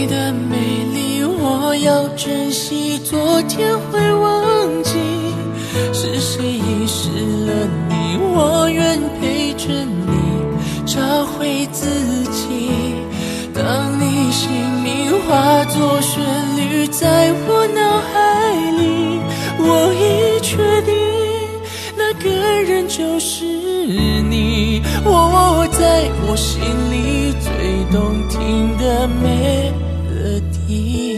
的美丽，我要珍惜，昨天会忘记。是谁遗失了你？我愿陪着你，找回自己。当你姓名化作旋律，在我脑海里，我已确定那个人就是你。在我心里最动听的melody。